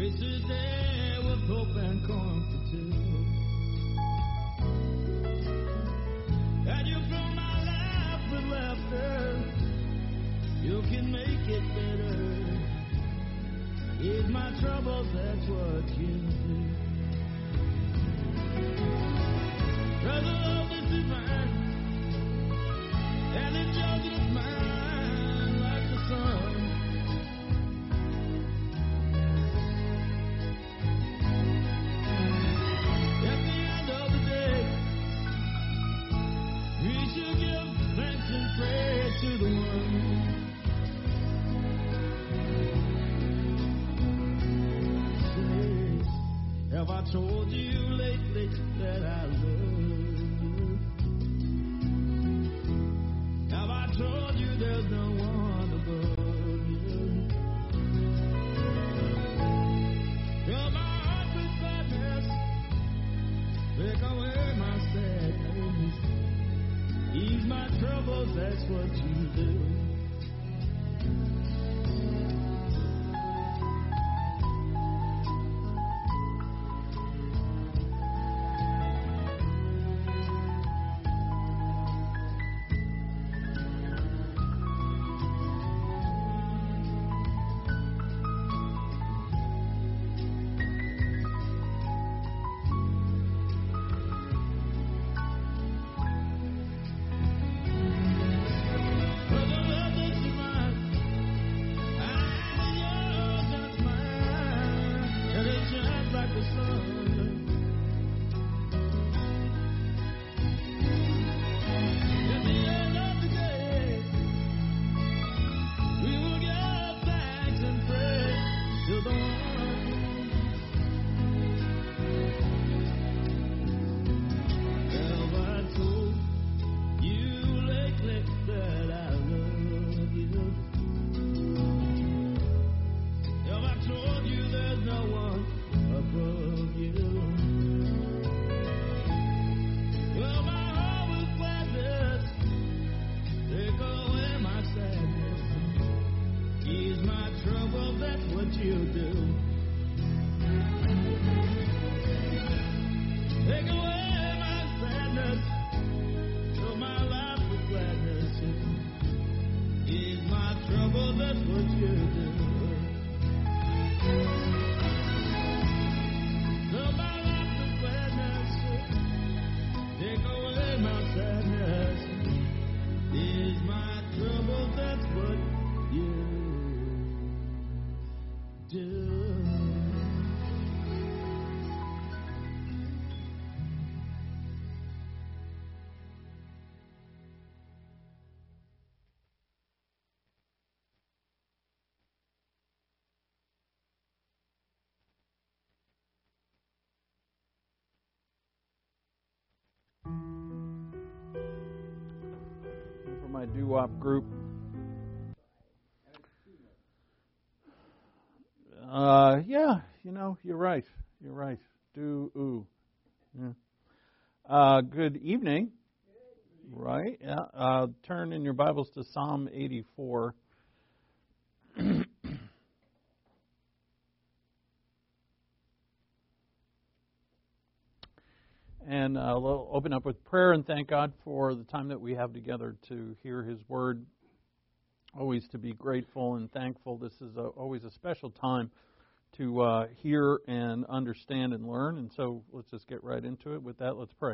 Wasted day with hope and comfort too. And you fill my life with laughter. You can make it better. Ease my troubles, that's what you do. Brother, love, this is mine. And it judges mine like the sun. At the end of the day, we should give thanks and praise to the one. Say, have I told you lately that I love you? Have I told you there's no one above you? Fill my heart with gladness, take away my sadness, ease my troubles, that's what you do. My doo-wop group. Yeah, you're right. You're right. Do-oo. Yeah. Good evening. Right. Yeah. Turn in your Bibles to Psalm 84. And we'll open up with prayer and thank God for the time that we have together to hear His Word. Always to be grateful and thankful. This is always a special time to hear and understand and learn. And so let's just get right into it. With that, let's pray.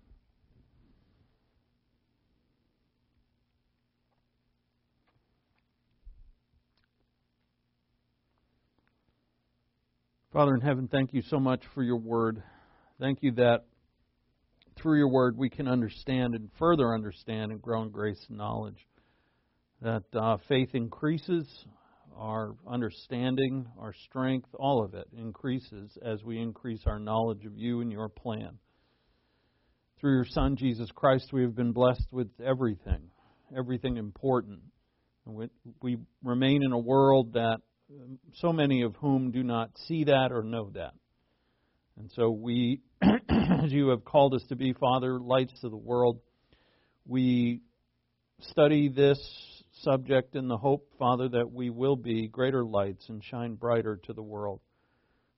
Father in heaven, thank you so much for your Word. Thank you that through your Word we can understand and further understand and grow in grace and knowledge. That faith increases, our understanding, our strength, all of it increases as we increase our knowledge of you and your plan. Through your Son, Jesus Christ, we have been blessed with everything important. We remain in a world that so many of whom do not see that or know that. And so we, as you have called us to be, Father, lights to the world, we study this subject in the hope, Father, that we will be greater lights and shine brighter to the world.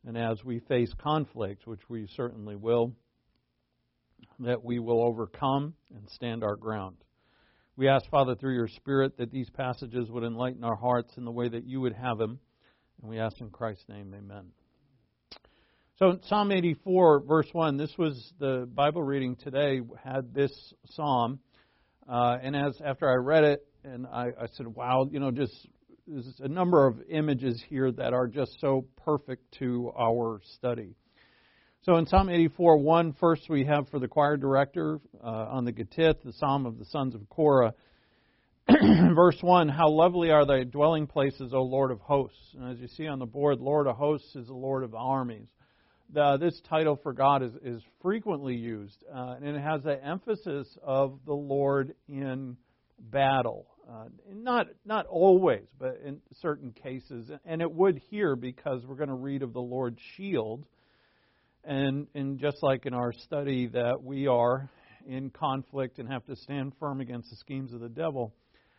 And as we face conflict, which we certainly will, that we will overcome and stand our ground. We ask, Father, through your Spirit, that these passages would enlighten our hearts in the way that you would have them. And we ask in Christ's name, amen. So Psalm 84, verse 1, this was the Bible reading today, had this psalm. And after I read it, and I said, wow, just there's a number of images here that are just so perfect to our study. So in Psalm 84:1, first we have for the choir director on the Gittith, the Psalm of the sons of Korah. Verse 1, how lovely are thy dwelling places, O Lord of hosts. And as you see on the board, Lord of hosts is the Lord of armies. This title for God is frequently used, and it has the emphasis of the Lord in battle. Not always, but in certain cases. And it would here because we're going to read of the Lord's shield. And just like in our study that we are in conflict and have to stand firm against the schemes of the devil,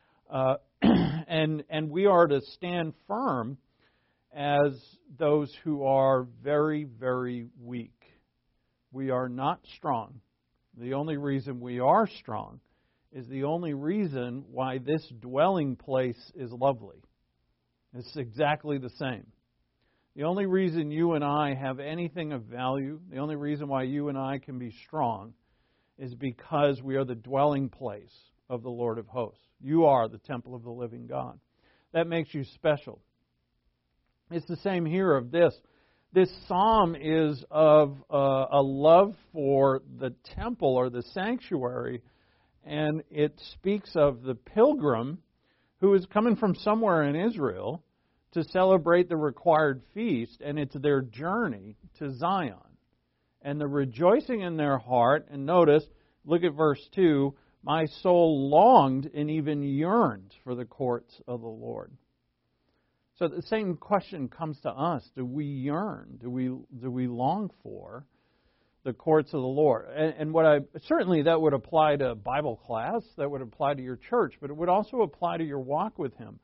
and we are to stand firm as those who are very, very weak. We are not strong. The only reason we are strong is the only reason why this dwelling place is lovely. It's exactly the same. The only reason you and I have anything of value, the only reason why you and I can be strong, is because we are the dwelling place of the Lord of hosts. You are the temple of the living God. That makes you special. It's the same here of this. This psalm is of a love for the temple or the sanctuary, and it speaks of the pilgrim who is coming from somewhere in Israel to celebrate the required feast, and it's their journey to Zion. And the rejoicing in their heart, and notice, look at verse 2, my soul longed and even yearned for the courts of the Lord. So the same question comes to us. Do we yearn? Do we long for the courts of the Lord? And certainly that would apply to Bible class, that would apply to your church, but it would also apply to your walk with Him.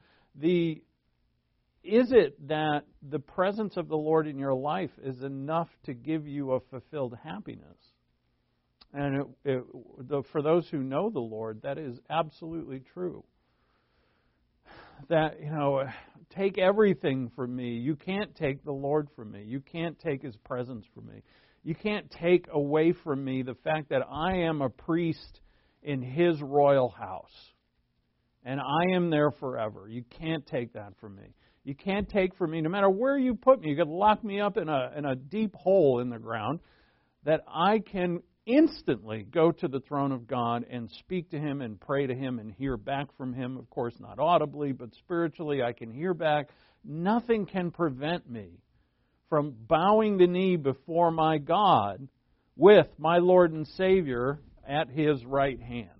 Is it that the presence of the Lord in your life is enough to give you a fulfilled happiness? And for those who know the Lord, that is absolutely true. That, take everything from me. You can't take the Lord from me. You can't take His presence from me. You can't take away from me the fact that I am a priest in His royal house. And I am there forever. You can't take that from me. You can't take from me, no matter where you put me, you could lock me up in a deep hole in the ground, that I can instantly go to the throne of God and speak to Him and pray to Him and hear back from Him. Of course, not audibly, but spiritually, I can hear back. Nothing can prevent me from bowing the knee before my God with my Lord and Savior at His right hand.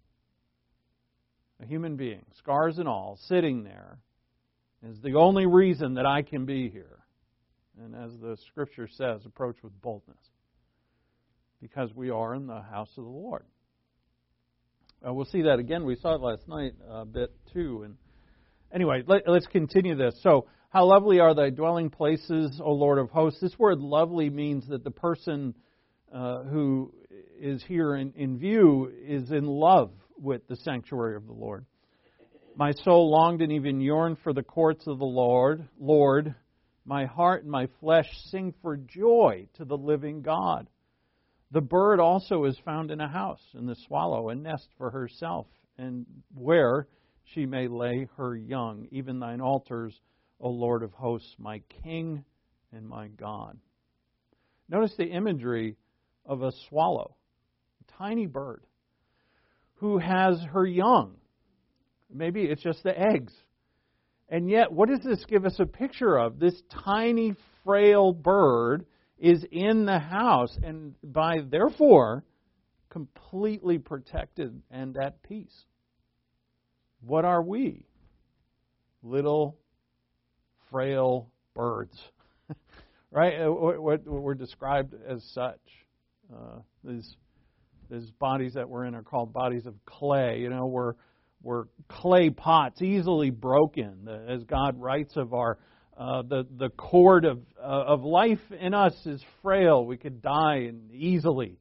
A human being, scars and all, sitting there, is the only reason that I can be here. And as the Scripture says, approach with boldness. Because we are in the house of the Lord. We'll see that again. We saw it last night a bit too. And anyway, let's continue this. So, how lovely are thy dwelling places, O Lord of hosts. This word lovely means that the person who is here in view is in love with the sanctuary of the Lord. My soul longed and even yearned for the courts of the Lord. Lord, my heart and my flesh sing for joy to the living God. The bird also is found in a house, and the swallow a nest for herself, and where she may lay her young. Even thine altars, O Lord of hosts, my King and my God. Notice the imagery of a swallow, a tiny bird, who has her young. Maybe it's just the eggs. And yet, what does this give us a picture of? This tiny, frail bird is in the house and therefore completely protected and at peace. What are we? Little, frail birds. Right? What we're described as such. These bodies that we're in are called bodies of clay. We're clay pots, easily broken. As God writes of our The cord of life in us is frail. We could die easily.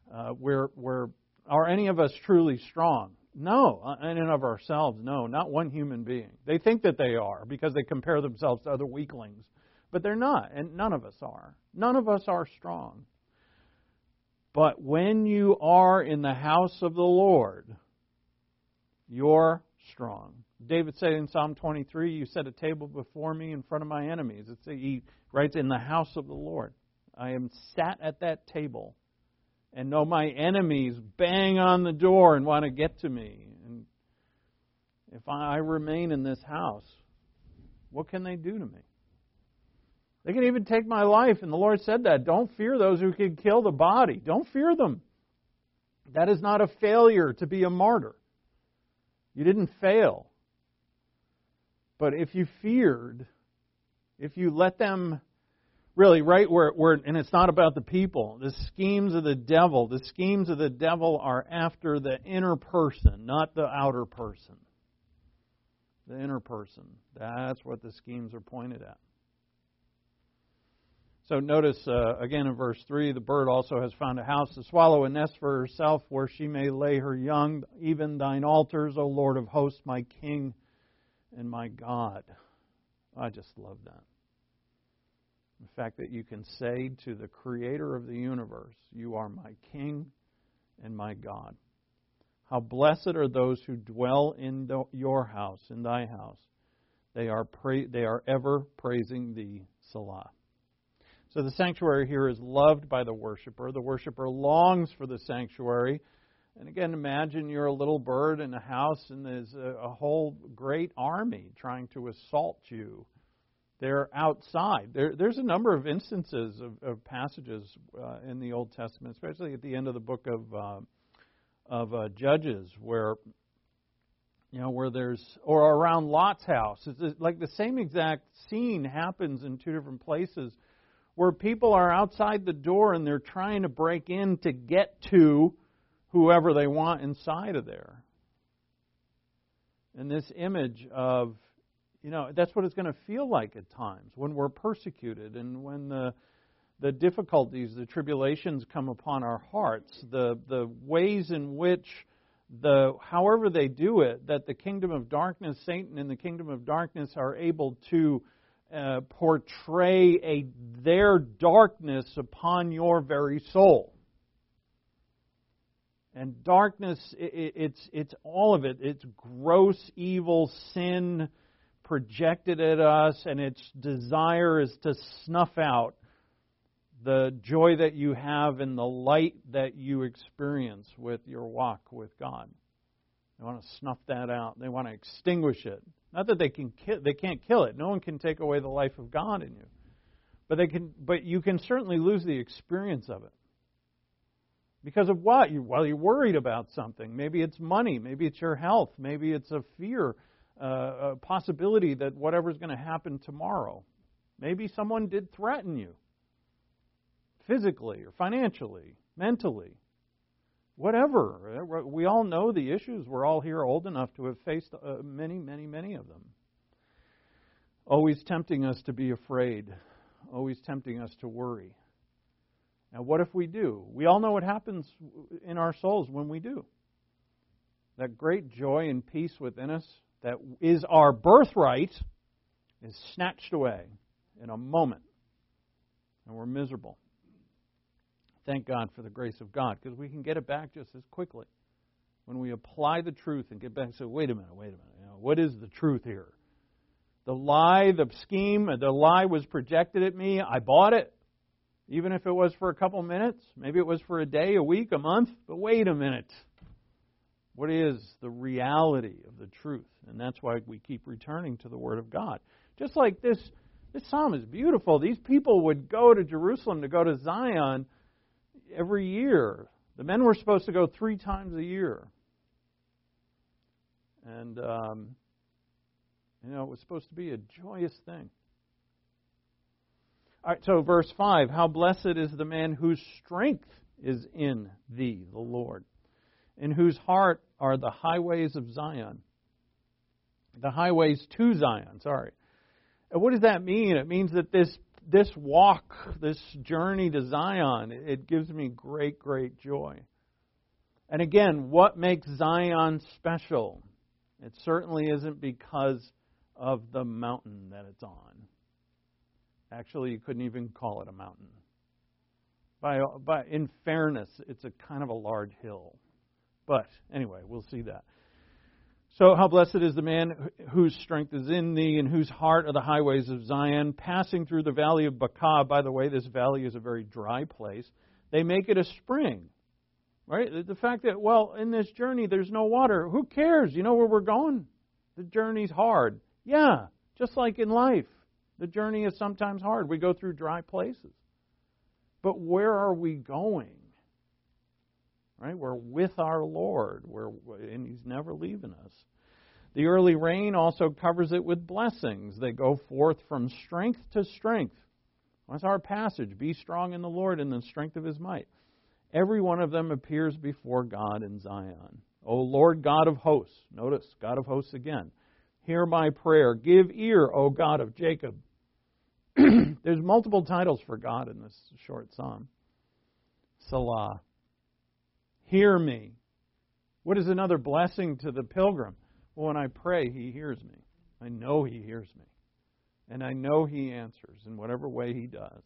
Are any of us truly strong? No, in and of ourselves, no, not one human being. They think that they are because they compare themselves to other weaklings, but they're not, and none of us are. None of us are strong. But when you are in the house of the Lord, you're strong. David said in Psalm 23, you set a table before me in front of my enemies. He writes, in the house of the Lord. I am sat at that table and know my enemies bang on the door and want to get to me. And if I remain in this house, what can they do to me? They can even take my life, and the Lord said that. Don't fear those who can kill the body. Don't fear them. That is not a failure to be a martyr. You didn't fail. But if you feared, if you let them really right where and it's not about the people, the schemes of the devil are after the inner person, not the outer person. The inner person. That's what the schemes are pointed at. So notice, again in verse 3, the bird also has found a house to swallow, a nest for herself where she may lay her young, even thine altars, O Lord of hosts, my King and my God. I just love that. The fact that you can say to the Creator of the universe, you are my King and my God. How blessed are those who dwell in your house, in thy house. They are ever praising thee, Selah. So the sanctuary here is loved by the worshiper. The worshiper longs for the sanctuary. And again, imagine you're a little bird in a house and there's a whole great army trying to assault you. They're outside. There's a number of instances of passages in the Old Testament, especially at the end of the book of Judges, where there's, or around Lot's house. It's like the same exact scene happens in two different places, where people are outside the door and they're trying to break in to get to whoever they want inside of there. And this image of, that's what it's going to feel like at times when we're persecuted and when the difficulties, the tribulations come upon our hearts, the ways in which, however they do it, that the kingdom of darkness, Satan and the kingdom of darkness are able to portray their darkness upon your very soul. And darkness, it's all of it. It's gross, evil, sin projected at us, and its desire is to snuff out the joy that you have and the light that you experience with your walk with God. They want to snuff that out. They want to extinguish it. Not that they can't kill it. No one can take away the life of God in you. But you can certainly lose the experience of it. Because of what? You're worried about something. Maybe it's money. Maybe it's your health. Maybe it's a fear, a possibility that whatever's going to happen tomorrow. Maybe someone did threaten you. Physically or financially, mentally. Whatever. We all know the issues. We're all here old enough to have faced many, many, many of them. Always tempting us to be afraid. Always tempting us to worry. Now, what if we do? We all know what happens in our souls when we do. That great joy and peace within us that is our birthright is snatched away in a moment. And we're miserable. Thank God for the grace of God, because we can get it back just as quickly. When we apply the truth and get back and say, wait a minute. What is the truth here? The lie, the scheme, the lie was projected at me. I bought it. Even if it was for a couple minutes. Maybe it was for a day, a week, a month. But wait a minute. What is the reality of the truth? And that's why we keep returning to the Word of God. Just like this psalm is beautiful. These people would go to Jerusalem to go to Zion every year. The men were supposed to go 3 times a year. And, it was supposed to be a joyous thing. All right, so verse 5, how blessed is the man whose strength is in thee, the Lord, in whose heart are the highways of Zion. The highways to Zion, And what does that mean? It means that this walk, this journey to Zion, it gives me great, great joy. And again, what makes Zion special? It certainly isn't because of the mountain that it's on. Actually, you couldn't even call it a mountain. In fairness, it's a kind of a large hill. But anyway, we'll see that. So how blessed is the man whose strength is in thee, and whose heart are the highways of Zion, passing through the valley of Baca. By the way, this valley is a very dry place. They make it a spring. Right? The fact that, well, in this journey there's no water. Who cares? You know where we're going? The journey's hard. Yeah, just like in life. The journey is sometimes hard. We go through dry places. But where are we going? Right? We're with our Lord, and He's never leaving us. The early rain also covers it with blessings. They go forth from strength to strength. That's our passage. Be strong in the Lord and the strength of His might. Every one of them appears before God in Zion. O Lord God of hosts. Notice, God of hosts again. Hear my prayer. Give ear, O God of Jacob. There's multiple titles for God in this short psalm. Selah. Hear me. What is another blessing to the pilgrim? Well, when I pray, He hears me. I know He hears me. And I know He answers in whatever way He does.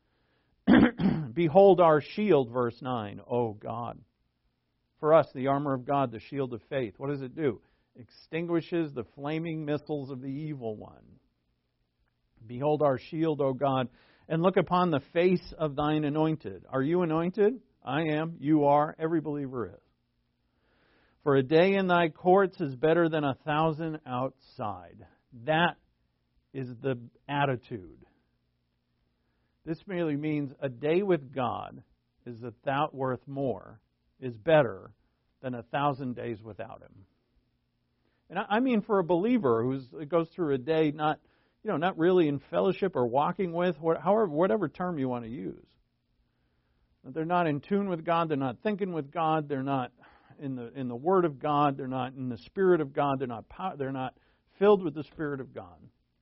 Behold our shield, verse 9, O God. For us, the armor of God, the shield of faith. What does it do? Extinguishes the flaming missiles of the evil one. Behold our shield, O God, and look upon the face of thine anointed. Are you anointed? I am. You are. Every believer is. For a day in thy courts is better than 1,000 outside. That is the attitude. This merely means a day with God is worth more, is better than 1,000 days without Him. And I mean for a believer who goes through a day not really in fellowship or walking with, whatever term you want to use. They're not in tune with God. They're not thinking with God. They're not in the Word of God. They're not in the Spirit of God. They're not filled with the Spirit of God.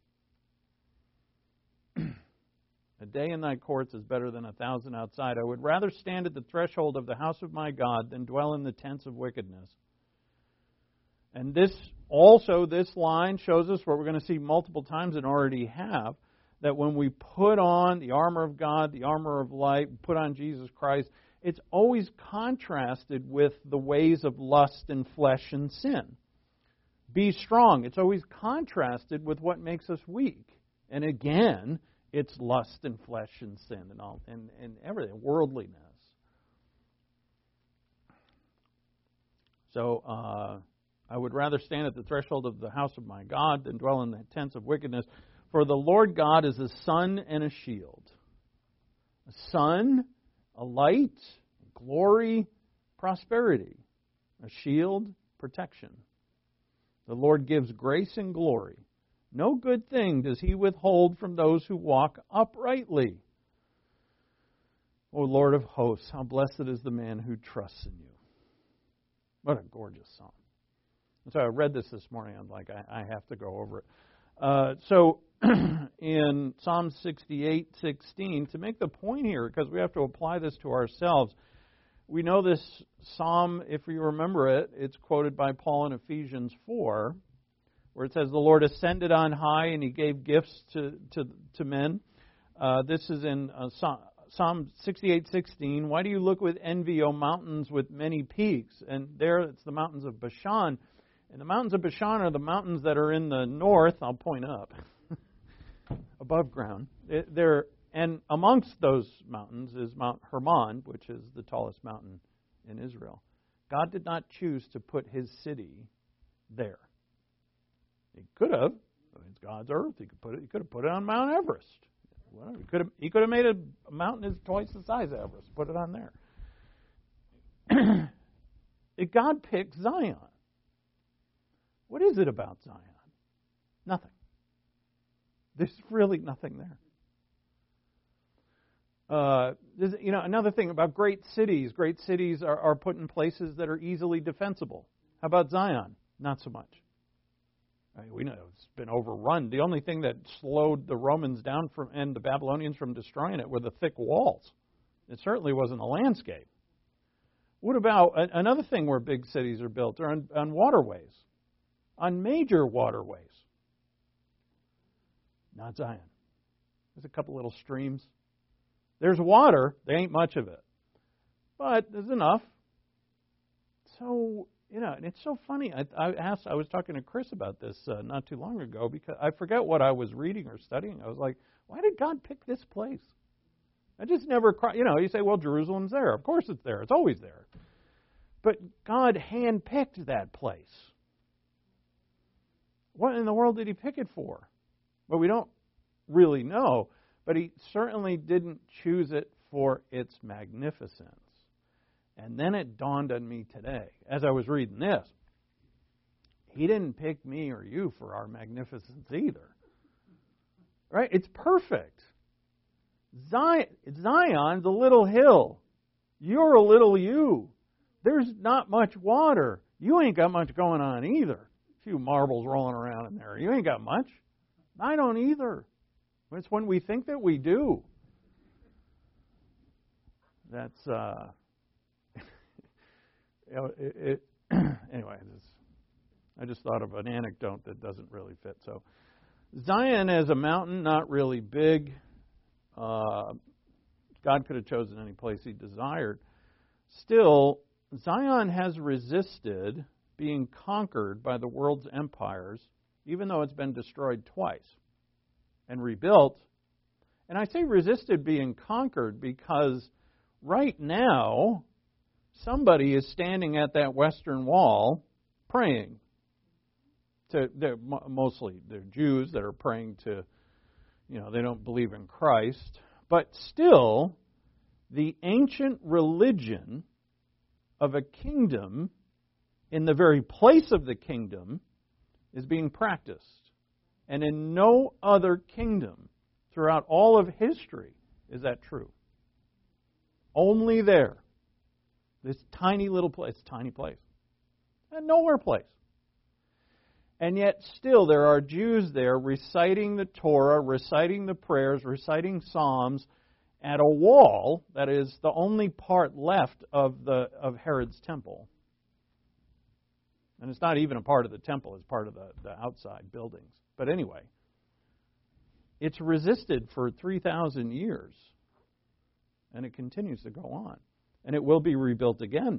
A day in thy courts is better than 1,000 outside. I would rather stand at the threshold of the house of my God than dwell in the tents of wickedness. And this line shows us what we're going to see multiple times and already have, that when we put on the armor of God, the armor of light, put on Jesus Christ, it's always contrasted with the ways of lust and flesh and sin. Be strong. It's always contrasted with what makes us weak. And again, it's lust and flesh and sin and all and everything, worldliness. So I would rather stand at the threshold of the house of my God than dwell in the tents of wickedness. For the Lord God is a sun and a shield. A sun, a light, glory, prosperity. A shield, protection. The Lord gives grace and glory. No good thing does He withhold from those who walk uprightly. O Lord of hosts, how blessed is the man who trusts in you. What a gorgeous psalm. And so I read this morning. I'm like, I have to go over it. So in Psalm 68:16, to make the point here, because we have to apply this to ourselves, we know this psalm, if you remember it, it's quoted by Paul in Ephesians 4, where it says, the Lord ascended on high and He gave gifts to men. This is in Psalm 68:16. Why do you look with envy, O mountains with many peaks? And there it's the mountains of Bashan. And the mountains of Bashan are the mountains that are in the north. I'll point up. Above ground. And amongst those mountains is Mount Hermon, which is the tallest mountain in Israel. God did not choose to put His city there. He could have. It's God's earth. He could have put it on Mount Everest. Well, he could have made a mountain that's twice the size of Everest. Put it on there. God picked Zion. What is it about Zion? Nothing. There's really nothing there. Another thing about great cities are put in places that are easily defensible. How about Zion? Not so much. I mean, we know it's been overrun. The only thing that slowed the Romans down and the Babylonians from destroying it were the thick walls. It certainly wasn't a landscape. What about another thing where big cities are built are on waterways, on major waterways? Not Zion. There's a couple little streams. There's water. There ain't much of it. But there's enough. So, and it's so funny. I was talking to Chris about this not too long ago because I forget what I was reading or studying. I was like, why did God pick this place? I just never, you say, well, Jerusalem's there. Of course it's there. It's always there. But God handpicked that place. What in the world did He pick it for? Well, we don't really know, but He certainly didn't choose it for its magnificence. And then it dawned on me today, as I was reading this, He didn't pick me or you for our magnificence either. Right? It's perfect. Zion's a little hill. You're a little you. There's not much water. You ain't got much going on either. A few marbles rolling around in there. You ain't got much. I don't either. It's when we think that we do. That's, anyway, I just thought of an anecdote that doesn't really fit. So, Zion as a mountain, not really big. God could have chosen any place He desired. Still, Zion has resisted being conquered by the world's empires, even though it's been destroyed twice and rebuilt. And I say resisted being conquered because right now, somebody is standing at that western wall praying. Mostly they're Jews that are praying to, they don't believe in Christ. But still, the ancient religion of a kingdom in the very place of the kingdom is being practiced. And in no other kingdom throughout all of history is that true. Only there. This tiny little place, tiny place. A nowhere place. And yet still there are Jews there reciting the Torah, reciting the prayers, reciting Psalms at a wall that is the only part left of Herod's temple. And it's not even a part of the temple, it's part of the outside buildings. But anyway, it's resisted for 3,000 years. And it continues to go on. And it will be rebuilt again.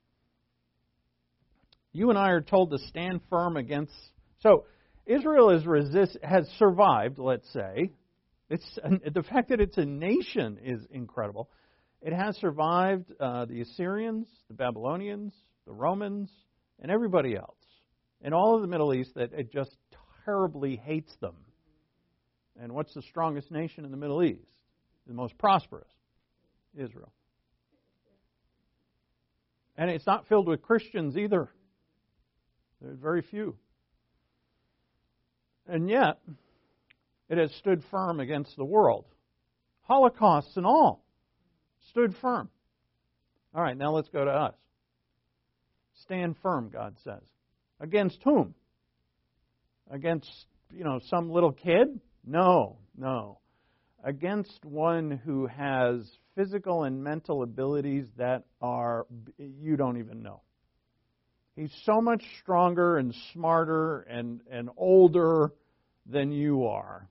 You and I are told to stand firm against. So Israel has survived, let's say. The fact that it's a nation is incredible. It has survived the Assyrians, the Babylonians, the Romans, and everybody else. And all of the Middle East that it just terribly hates them. And what's the strongest nation in the Middle East? The most prosperous? Israel. And it's not filled with Christians either. There's very few. And yet, it has stood firm against the world. Holocausts and all stood firm. All right, now let's go to us. Stand firm, God says. Against whom? Against, some little kid? No. Against one who has physical and mental abilities that you don't even know. He's so much stronger and smarter and older than you are.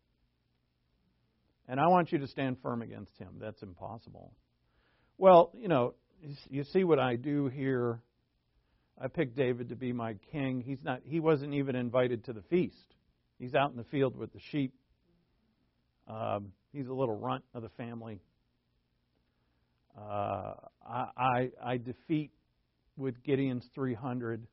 And I want you to stand firm against him. That's impossible. Well, you see what I do here. I picked David to be my king. He wasn't even invited to the feast. He's out in the field with the sheep. He's a little runt of the family. I defeat with Gideon's 300.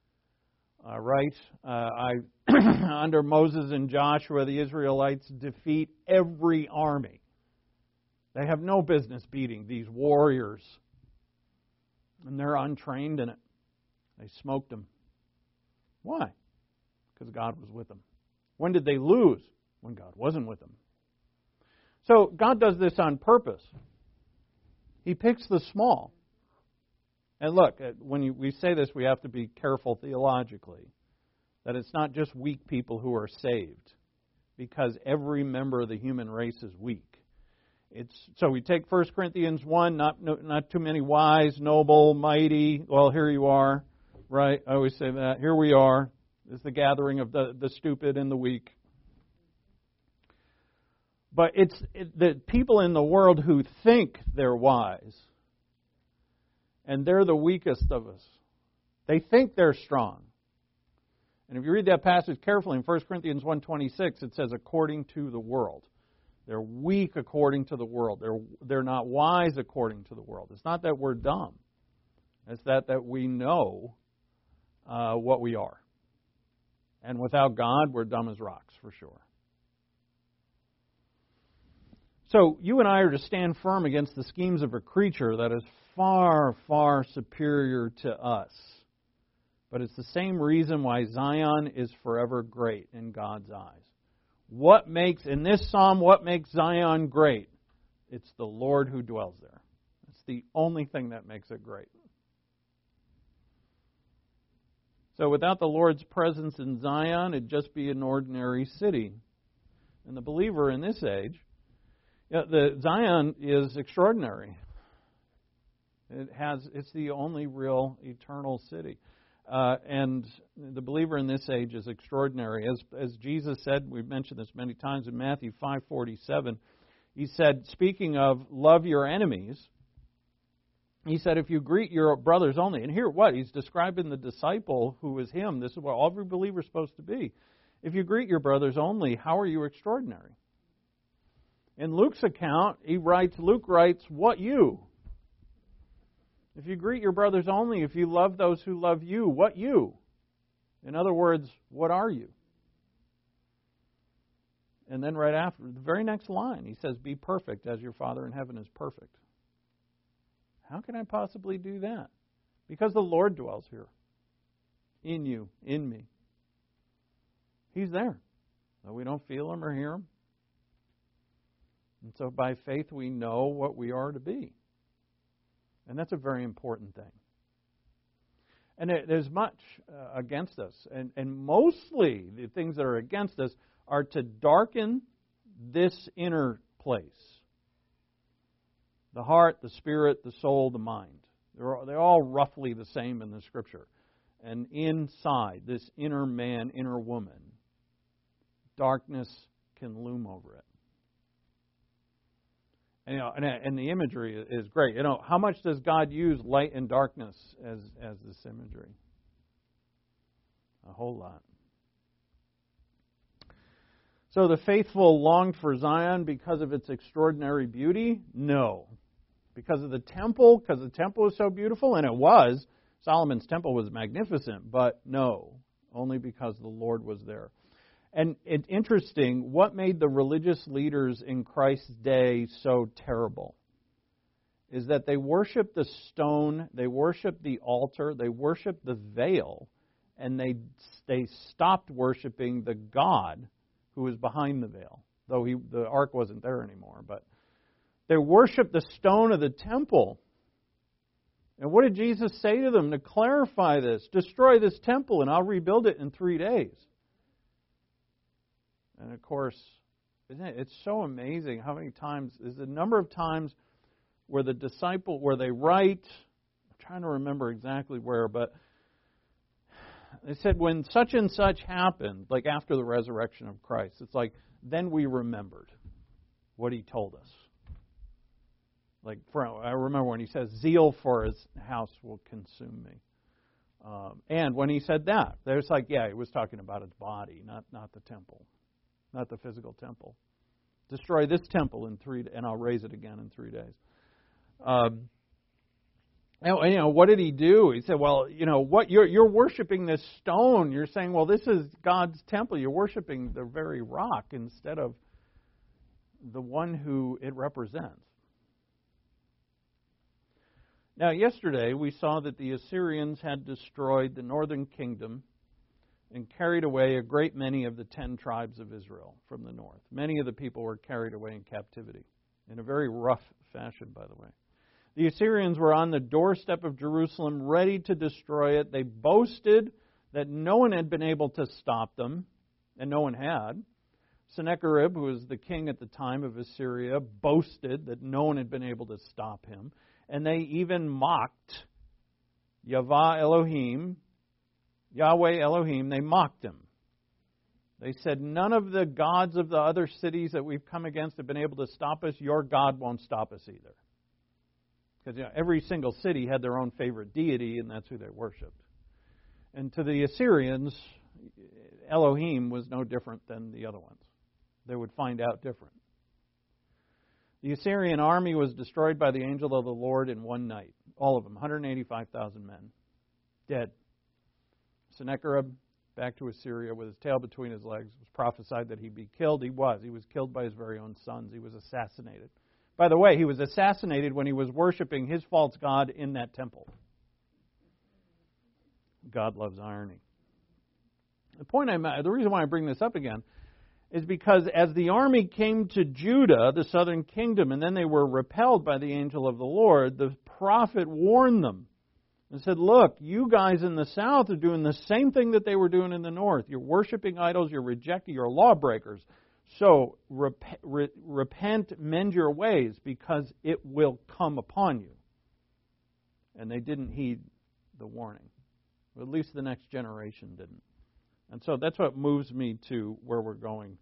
Under Moses and Joshua, the Israelites defeat every army. They have no business beating these warriors. And they're untrained in it. They smoked them. Why? Because God was with them. When did they lose? When God wasn't with them. So God does this on purpose. He picks the small. And look, when we say this, we have to be careful theologically. That it's not just weak people who are saved, because every member of the human race is weak. So we take 1 Corinthians 1, not too many wise, noble, mighty. Well, here you are, right? I always say that. Here we are. It's the gathering of the stupid and the weak. But it's the people in the world who think they're wise, and they're the weakest of us. They think they're strong. And if you read that passage carefully in 1 Corinthians 1:26, it says, according to the world. They're weak according to the world. They're not wise according to the world. It's not that we're dumb. It's that we know what we are. And without God, we're dumb as rocks, for sure. So you and I are to stand firm against the schemes of a creature that is far, far superior to us. But it's the same reason why Zion is forever great in God's eyes. In this psalm, what makes Zion great? It's the Lord who dwells there. It's the only thing that makes it great. So without the Lord's presence in Zion, it'd just be an ordinary city. And the believer in this age, the Zion is extraordinary. It's the only real eternal city. And the believer in this age is extraordinary. As Jesus said, we've mentioned this many times in Matthew 5:47, He said, speaking of love your enemies, He said, if you greet your brothers only, and here what? He's describing the disciple who is Him. This is what every believer is supposed to be. If you greet your brothers only, how are you extraordinary? In Luke's account, Luke writes, what you? If you greet your brothers only, if you love those who love you, what you? In other words, what are you? And then right after, the very next line, he says, be perfect as your Father in heaven is perfect. How can I possibly do that? Because the Lord dwells here. In you, in me. He's there. Though we don't feel Him or hear Him. And so by faith we know what we are to be. And that's a very important thing. And there's much against us. And mostly the things that are against us are to darken this inner place. The heart, the spirit, the soul, the mind. They're all roughly the same in the Scripture. And inside this inner man, inner woman, darkness can loom over it. And the imagery is great. How much does God use light and darkness as this imagery? A whole lot. So the faithful longed for Zion because of its extraordinary beauty? No. Because of the temple? Because the temple was so beautiful? And it was. Solomon's temple was magnificent. But no. Only because the Lord was there. And it's interesting, what made the religious leaders in Christ's day so terrible is that they worshiped the stone, they worshiped the altar, they worshiped the veil, and they stopped worshiping the God who was behind the veil, though the ark wasn't there anymore. But they worshiped the stone of the temple. And what did Jesus say to them to clarify this? Destroy this temple and I'll rebuild it in 3 days. And of course, it's so amazing how many times, there's a number of times where they write, I'm trying to remember exactly where, but they said when such and such happened, like after the resurrection of Christ, it's like, then we remembered what He told us. I remember when He says, zeal for His house will consume me. And when He said that, there's like, yeah, He was talking about His body, not the temple. Not the physical temple. Destroy this temple and I'll raise it again in 3 days. What did He do? He said, well, what you're worshiping this stone. You're saying, well, this is God's temple. You're worshiping the very rock instead of the one who it represents. Now, yesterday we saw that the Assyrians had destroyed the northern kingdom and carried away a great many of the 10 tribes of Israel from the north. Many of the people were carried away in captivity, in a very rough fashion, by the way. The Assyrians were on the doorstep of Jerusalem, ready to destroy it. They boasted that no one had been able to stop them, and no one had. Sennacherib, who was the king at the time of Assyria, boasted that no one had been able to stop him. And they even mocked Yahweh Elohim, they mocked him. They said, none of the gods of the other cities that we've come against have been able to stop us. Your God won't stop us either. Because every single city had their own favorite deity, and that's who they worshipped. And to the Assyrians, Elohim was no different than the other ones. They would find out different. The Assyrian army was destroyed by the angel of the Lord in one night. All of them, 185,000 men, dead. Sennacherib, back to Assyria with his tail between his legs. It was prophesied that he'd be killed. He was. He was killed by his very own sons. He was assassinated. By the way, he was assassinated when he was worshiping his false god in that temple. God loves irony. The reason why I bring this up again is because as the army came to Judah, the southern kingdom, and then they were repelled by the angel of the Lord, the prophet warned them and said, look, you guys in the south are doing the same thing that they were doing in the north. You're worshiping idols, you're rejecting, you're lawbreakers. So repent, mend your ways, because it will come upon you. And they didn't heed the warning. Or at least the next generation didn't. And so that's what moves me to where we're going.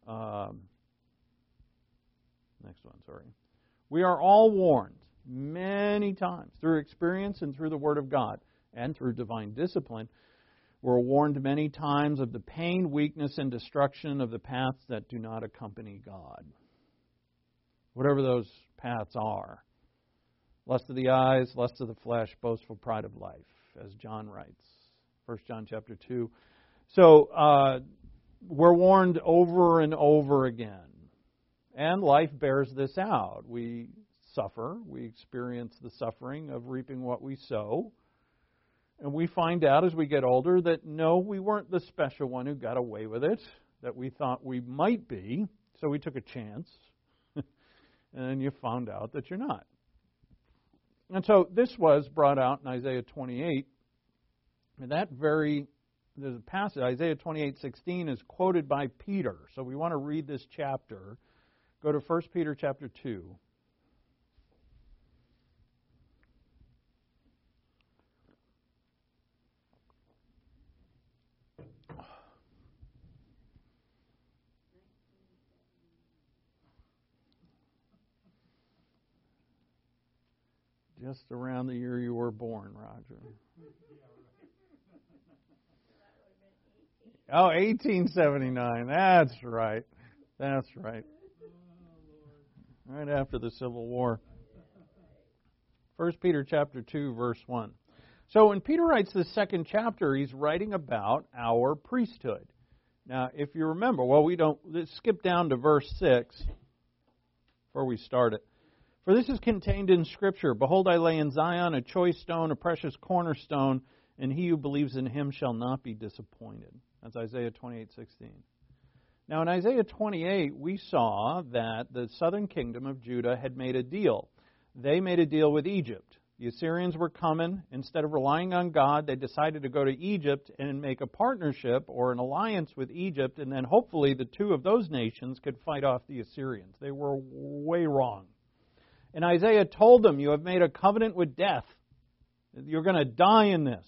Next one, sorry. We are all warned many times through experience and through the Word of God and through divine discipline. We're warned many times of the pain, weakness, and destruction of the paths that do not accompany God. Whatever those paths are. Lust of the eyes, lust of the flesh, boastful pride of life, as John writes. 1 John chapter 2. So, we're warned over and over again. And life bears this out. We suffer. We experience the suffering of reaping what we sow. And we find out as we get older that no, we weren't the special one who got away with it, that we thought we might be, so we took a chance. And you found out that you're not. And so this was brought out in Isaiah 28. And there's a passage, Isaiah 28:16 is quoted by Peter. So we want to read this chapter. Go to 1 Peter chapter 2. Just around the year you were born, Roger. Oh, 1879. That's right. That's right. Right after the Civil War. 1 Peter chapter 2, verse 1. So when Peter writes this second chapter, he's writing about our priesthood. Now, if you remember, let's skip down to verse 6 before we start it. For this is contained in Scripture. Behold, I lay in Zion a choice stone, a precious cornerstone, and he who believes in him shall not be disappointed. That's Isaiah 28:16. Now in Isaiah 28, we saw that the southern kingdom of Judah had made a deal. They made a deal with Egypt. The Assyrians were coming. Instead of relying on God, they decided to go to Egypt and make a partnership or an alliance with Egypt, and then hopefully the two of those nations could fight off the Assyrians. They were way wrong. And Isaiah told them, you have made a covenant with death. You're going to die in this.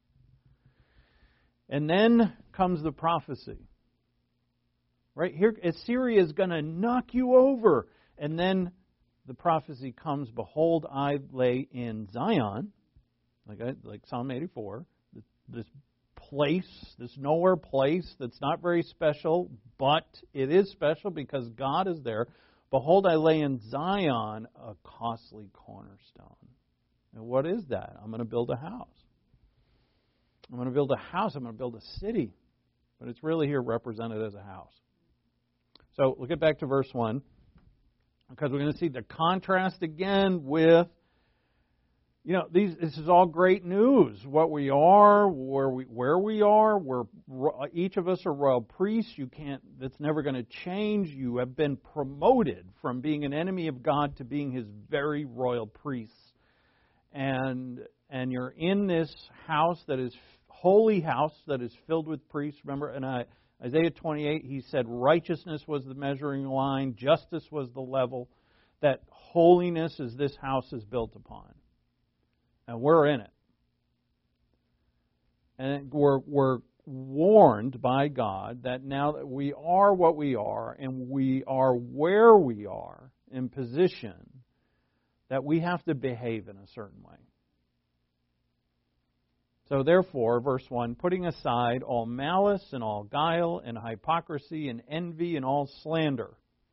And then comes the prophecy. Right here, Assyria is going to knock you over. And then the prophecy comes, behold, I lay in Zion, like Psalm 84, this place, this nowhere place that's not very special, but it is special because God is there. Behold, I lay in Zion a costly cornerstone. And what is that? I'm going to build a house. I'm going to build a house. I'm going to build a city. But it's really here represented as a house. So look back to verse 1. Because we're going to see the contrast again with, this is all great news. What we are, where we are, each of us are royal priests. That's never going to change. You have been promoted from being an enemy of God to being His very royal priests. And you're in this house that is holy house that is filled with priests. Remember, in Isaiah 28, he said righteousness was the measuring line, justice was the level, that holiness is this house is built upon. And we're in it. And we're warned by God that now that we are what we are and we are where we are in position, that we have to behave in a certain way. So therefore, verse 1, putting aside all malice and all guile and hypocrisy and envy and all slander.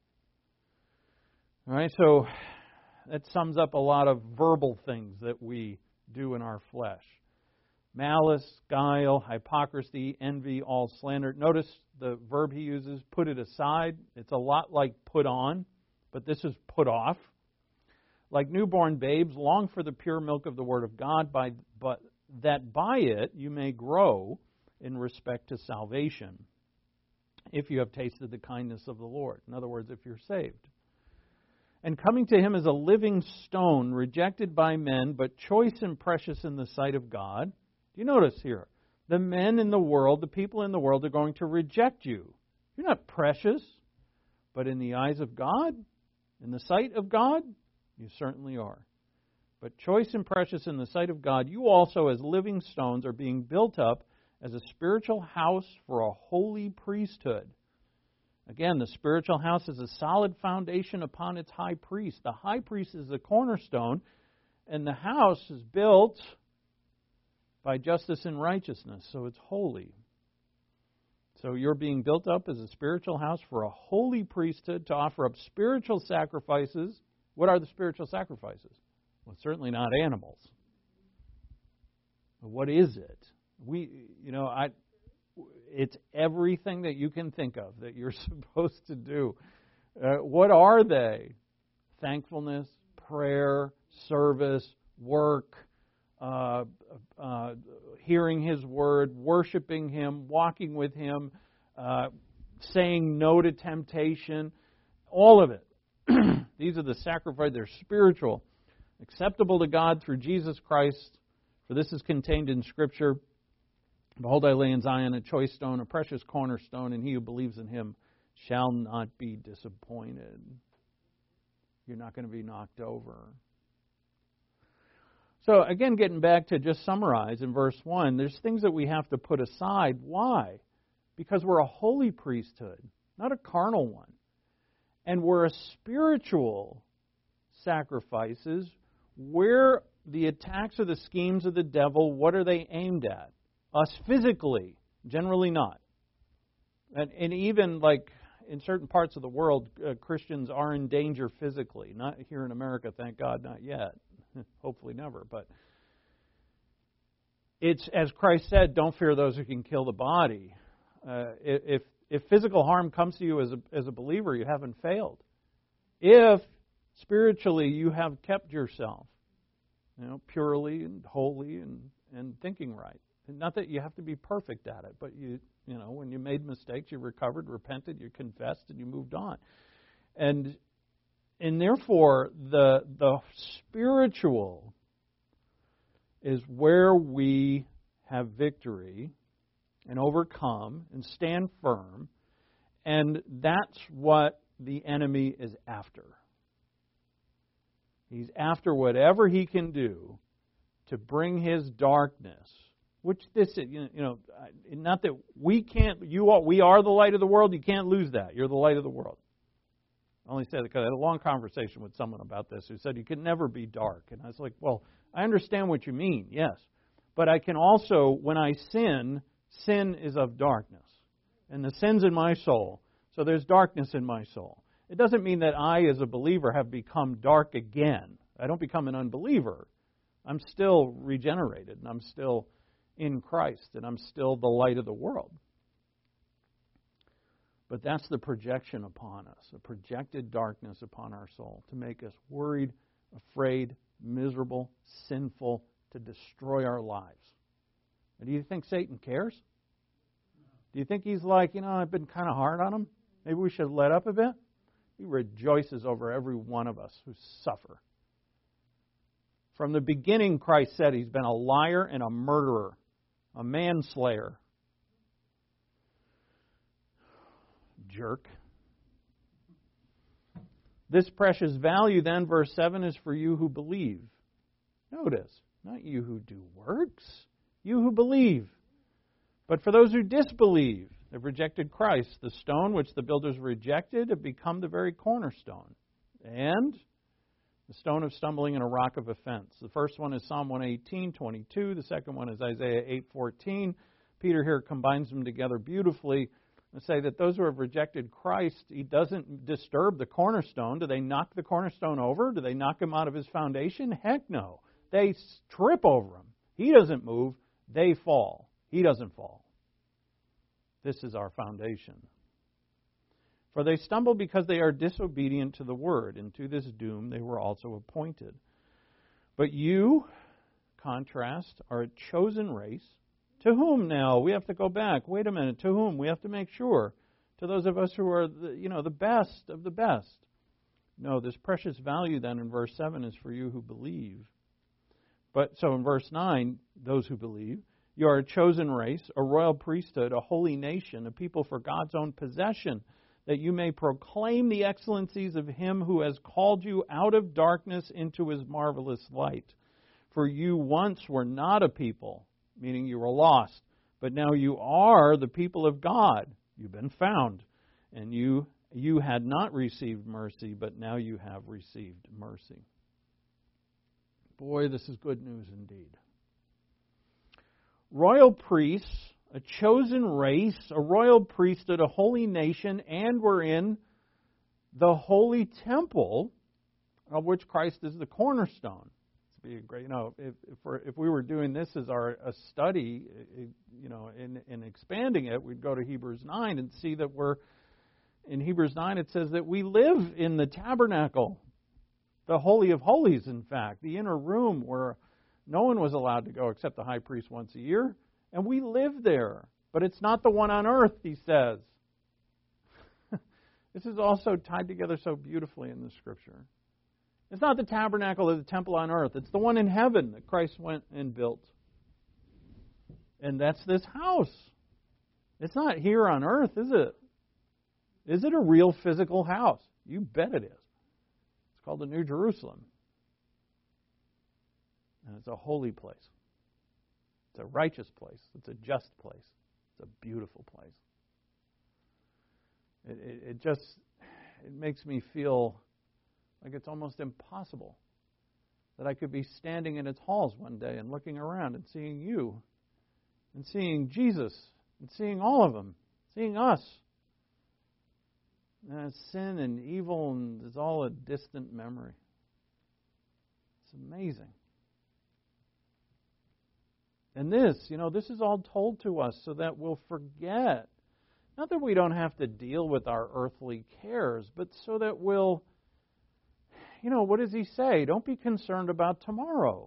All right, so that sums up a lot of verbal things that we do in our flesh. Malice, guile, hypocrisy, envy, all slander. Notice the verb he uses, put it aside. It's a lot like put on, but this is put off. Like newborn babes, long for the pure milk of the Word of God, but that by it you may grow in respect to salvation, if you have tasted the kindness of the Lord. In other words, if you're saved. And coming to Him as a living stone, rejected by men, but choice and precious in the sight of God. Do you notice here? The men in the world, the people in the world are going to reject you. You're not precious, but in the eyes of God, in the sight of God, you certainly are. But choice and precious in the sight of God, you also as living stones are being built up as a spiritual house for a holy priesthood. Again, the spiritual house is a solid foundation upon its high priest. The high priest is the cornerstone, and the house is built by justice and righteousness, so it's holy. So you're being built up as a spiritual house for a holy priesthood to offer up spiritual sacrifices. What are the spiritual sacrifices? Well, certainly not animals. But what is it? It's everything that you can think of that you're supposed to do. What are they? Thankfulness, prayer, service, work, hearing His Word, worshiping Him, walking with Him, saying no to temptation, all of it. These are the sacrifices. They're spiritual, acceptable to God through Jesus Christ. For this is contained in Scripture. Behold, I lay in Zion a choice stone, a precious cornerstone, and he who believes in Him shall not be disappointed. You're not going to be knocked over. So again, getting back to just summarize in verse 1, there's things that we have to put aside. Why? Because we're a holy priesthood, not a carnal one. And we're a spiritual sacrifices. Where the attacks or the schemes of the devil, what are they aimed at? Us physically, generally not. And even like in certain parts of the world, Christians are in danger physically. Not here in America, thank God, not yet. Hopefully never. But it's, as Christ said, don't fear those who can kill the body. If physical harm comes to you as a believer, you haven't failed. If spiritually you have kept yourself, purely and holy and thinking right. Not that you have to be perfect at it, but you when you made mistakes, you recovered, repented, you confessed, and you moved on. And therefore, the spiritual is where we have victory and overcome and stand firm, and that's what the enemy is after. He's after whatever he can do to bring his darkness, which this is, not that we can't, we are the light of the world, you can't lose that. You're the light of the world. I only say that because I had a long conversation with someone about this who said you can never be dark. And I was like, well, I understand what you mean, yes. But I can also, when I sin is of darkness. And the sin's in my soul. So there's darkness in my soul. It doesn't mean that I, as a believer, have become dark again. I don't become an unbeliever. I'm still regenerated, and I'm still in Christ, and I'm still the light of the world. But that's the projection upon us, a projected darkness upon our soul to make us worried, afraid, miserable, sinful, to destroy our lives. And do you think Satan cares? Do you think he's like, I've been kind of hard on him? Maybe we should let up a bit? He rejoices over every one of us who suffer. From the beginning, Christ said he's been a liar and a murderer. a manslayer. Jerk. This precious value, then, verse 7, is for you who believe. Notice, not you who do works, you who believe. But for those who disbelieve, they've rejected Christ. The stone which the builders rejected have become the very cornerstone. And the stone of stumbling and a rock of offense. The first one is Psalm 118:22. The second one is Isaiah 8:14. Peter here combines them together beautifully and say that those who have rejected Christ, He doesn't disturb the cornerstone. Do they knock the cornerstone over? Do they knock him out of his foundation? Heck no. They trip over him. He doesn't move. They fall. He doesn't fall. This is our foundation. For they stumble because they are disobedient to the word, and to this doom they were also appointed. But you, contrast, are a chosen race. To whom now? We have to go back. Wait a minute. To whom? We have to make sure. To those of us who are the best of the best. No, this precious value then in verse 7 is for you who believe. But so in verse 9, those who believe, you are a chosen race, a royal priesthood, a holy nation, a people for God's own possession, that you may proclaim the excellencies of Him who has called you out of darkness into His marvelous light. For you once were not a people, meaning you were lost, but now you are the people of God. You've been found, and you had not received mercy, but now you have received mercy. Boy, this is good news indeed. Royal priests, a chosen race, a royal priesthood, a holy nation, and we're in the holy temple of which Christ is the cornerstone. It'd be great, if we were doing this as a study, in expanding it, we'd go to Hebrews 9 and see that in Hebrews 9 it says that we live in the tabernacle, the Holy of Holies, in fact, the inner room where no one was allowed to go except the high priest once a year. And we live there. But it's not the one on earth, he says. This is also tied together so beautifully in the Scripture. It's not the tabernacle or the temple on earth. It's the one in heaven that Christ went and built. And that's this house. It's not here on earth, is it? Is it a real physical house? You bet it is. It's called the New Jerusalem. And it's a holy place. It's a righteous place. It's a just place. It's a beautiful place. It makes me feel like it's almost impossible that I could be standing in its halls one day and looking around and seeing you and seeing Jesus and seeing all of them, seeing us. And sin and evil and it's all a distant memory. It's amazing. And this is all told to us so that we'll forget. Not that we don't have to deal with our earthly cares, but so that we'll, what does he say? Don't be concerned about tomorrow.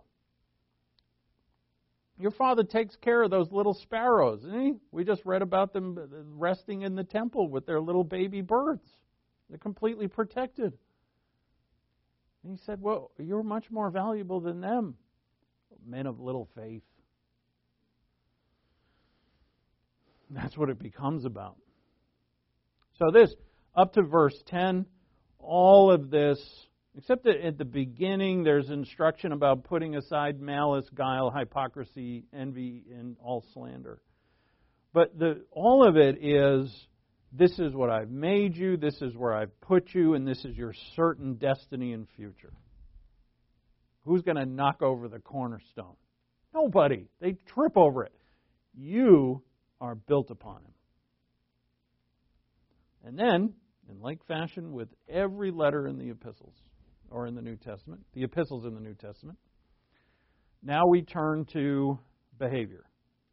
Your Father takes care of those little sparrows, isn't He? We just read about them resting in the temple with their little baby birds. They're completely protected. And He said, well, you're much more valuable than them, men of little faith. That's what it becomes about. So this, up to verse 10, all of this, except that at the beginning there's instruction about putting aside malice, guile, hypocrisy, envy, and all slander. But all of it is, this is what I've made you, this is where I've put you, and this is your certain destiny and future. Who's going to knock over the cornerstone? Nobody. They trip over it. You are built upon Him. And then, in like fashion with every letter in the epistles, or in the New Testament, the epistles in the New Testament, now we turn to behavior.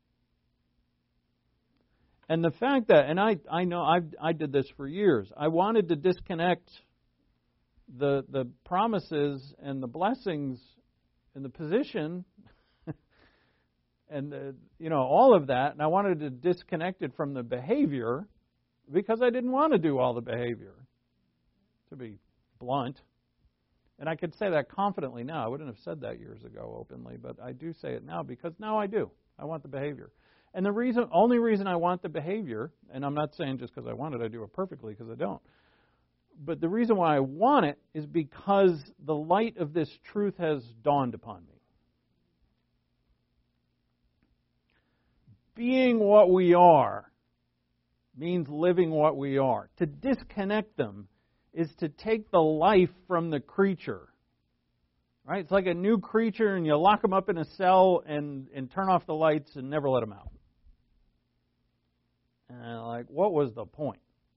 And the fact that, and I know I did this for years, I wanted to disconnect the promises and the blessings and the position and all of that, and I wanted to disconnect it from the behavior because I didn't want to do all the behavior, to be blunt. And I could say that confidently now. I wouldn't have said that years ago openly, but I do say it now because now I do. I want the behavior. And the only reason I want the behavior, and I'm not saying just because I want it, I do it perfectly, because I don't. But the reason why I want it is because the light of this truth has dawned upon me. Being what we are means living what we are. To disconnect them is to take the life from the creature. Right? It's like a new creature and you lock them up in a cell and turn off the lights and never let them out. And like, what was the point?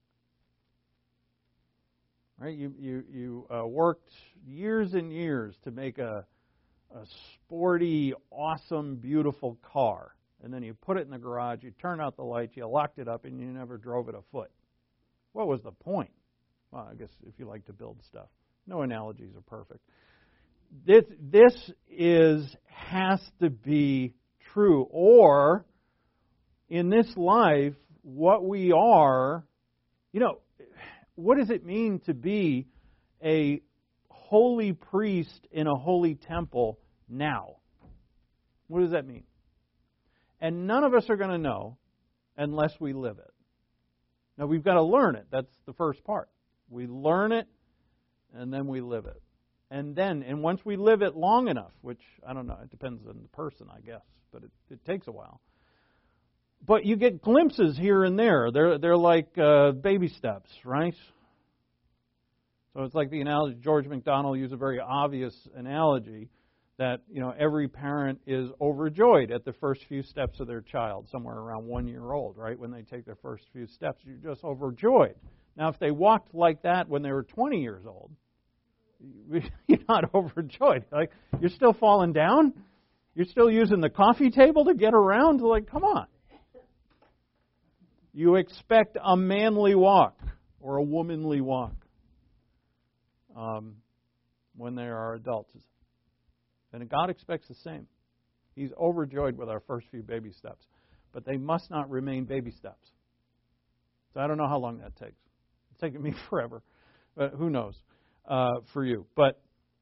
Right? You worked years and years to make a sporty, awesome, beautiful car. And then you put it in the garage, you turned out the lights, you locked it up, and you never drove it a foot. What was the point? Well, I guess if you like to build stuff. No analogies are perfect. This has to be true. Or, in this life, what we are, what does it mean to be a holy priest in a holy temple now? What does that mean? And none of us are going to know unless we live it. Now, we've got to learn it. That's the first part. We learn it, and then we live it. And once we live it long enough, which, I don't know, it depends on the person, I guess, but it takes a while. But you get glimpses here and there. They're like baby steps, right? So it's like the analogy, George MacDonald used a very obvious analogy that, every parent is overjoyed at the first few steps of their child, somewhere around 1 year old, right? When they take their first few steps, you're just overjoyed. Now, if they walked like that when they were 20 years old, you're not overjoyed. Like, you're still falling down? You're still using the coffee table to get around? Like, come on. You expect a manly walk or a womanly walk when they are adults. And God expects the same. He's overjoyed with our first few baby steps. But they must not remain baby steps. So I don't know how long that takes. It's taken me forever. But who knows for you. But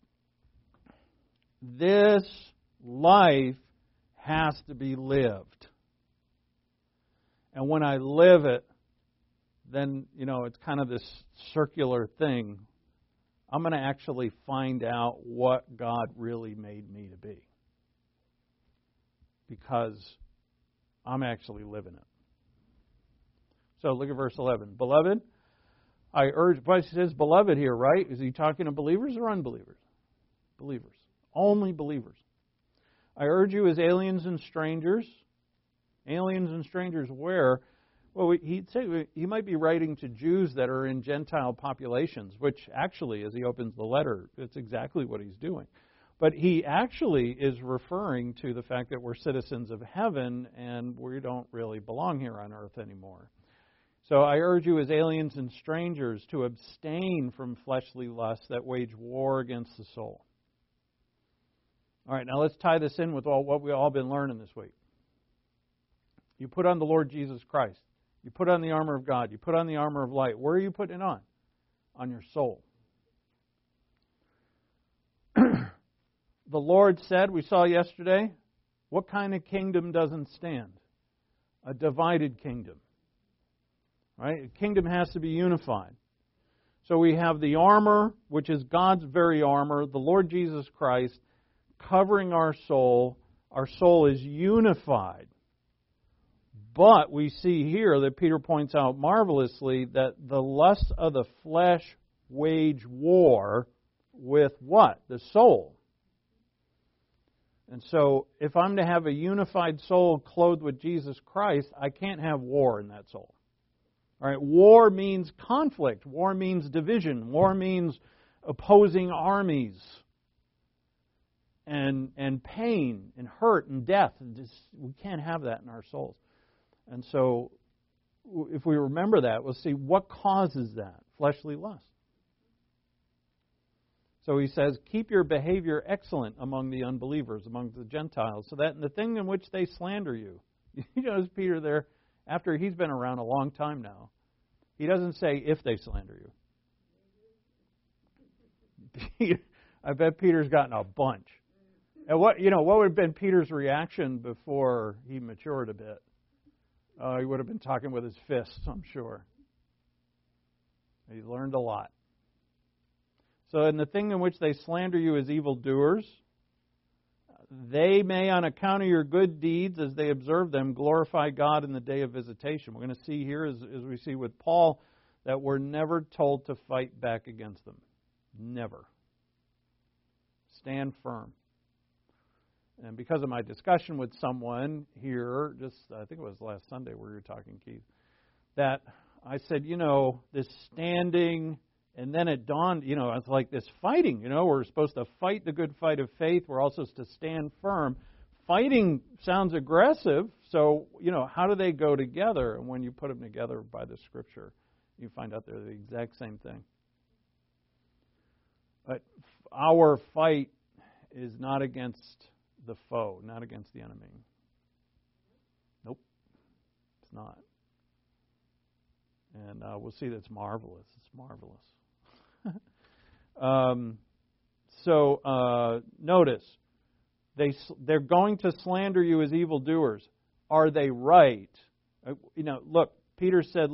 this life has to be lived. And when I live it, then, it's kind of this circular thing. I'm going to actually find out what God really made me to be. Because I'm actually living it. So look at verse 11. Beloved, I urge, but he says beloved here, right? Is he talking to believers or unbelievers? Believers. Only believers. I urge you as aliens and strangers. Aliens and strangers where? Well, he'd say he might be writing to Jews that are in Gentile populations, which actually, as he opens the letter, it's exactly what he's doing. But he actually is referring to the fact that we're citizens of heaven and we don't really belong here on earth anymore. So I urge you as aliens and strangers to abstain from fleshly lusts that wage war against the soul. All right, now let's tie this in with what we've all been learning this week. You put on the Lord Jesus Christ. You put on the armor of God. You put on the armor of light. Where are you putting it on? On your soul. The Lord said, we saw yesterday, what kind of kingdom doesn't stand? A divided kingdom. Right? A kingdom has to be unified. So we have the armor, which is God's very armor, the Lord Jesus Christ, covering our soul. Our soul is unified. But we see here that Peter points out marvelously that the lusts of the flesh wage war with what? The soul. And so if I'm to have a unified soul clothed with Jesus Christ, I can't have war in that soul. All right, war means conflict. War means division. War means opposing armies and pain and hurt and death. We can't have that in our souls. And so if we remember that, we'll see what causes that. Fleshly lust. So he says, keep your behavior excellent among the unbelievers, among the Gentiles, so that in the thing in which they slander you, as Peter there, after he's been around a long time now, he doesn't say if they slander you. I bet Peter's gotten a bunch. And what would have been Peter's reaction before he matured a bit? He would have been talking with his fists, I'm sure. He learned a lot. So, in the thing in which they slander you as evildoers, they may, on account of your good deeds, as they observe them, glorify God in the day of visitation. We're going to see here, as we see with Paul, that we're never told to fight back against them. Never. Stand firm. And because of my discussion with someone here, I think it was last Sunday where we were talking, Keith, that I said, this standing, and then it dawned, it's like this fighting, we're supposed to fight the good fight of faith. We're also supposed to stand firm. Fighting sounds aggressive, so, how do they go together? And when you put them together by the Scripture, you find out they're the exact same thing. But our fight is not against the foe, not against the enemy. Nope, it's not. And we'll see that's marvelous. It's marvelous. Notice, they're going to slander you as evildoers. Are they right? Look, Peter said,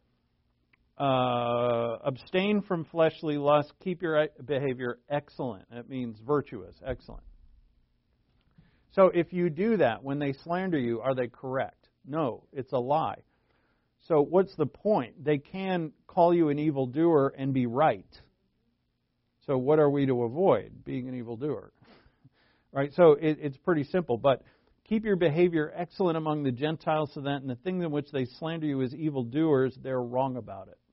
abstain from fleshly lust, keep your behavior excellent. That means virtuous, excellent. So if you do that, when they slander you, are they correct? No, it's a lie. So what's the point? They can call you an evildoer and be right. So what are we to avoid? Being an evildoer. Right? So it's pretty simple. But keep your behavior excellent among the Gentiles, so that in the thing in which they slander you as evildoers, they're wrong about it.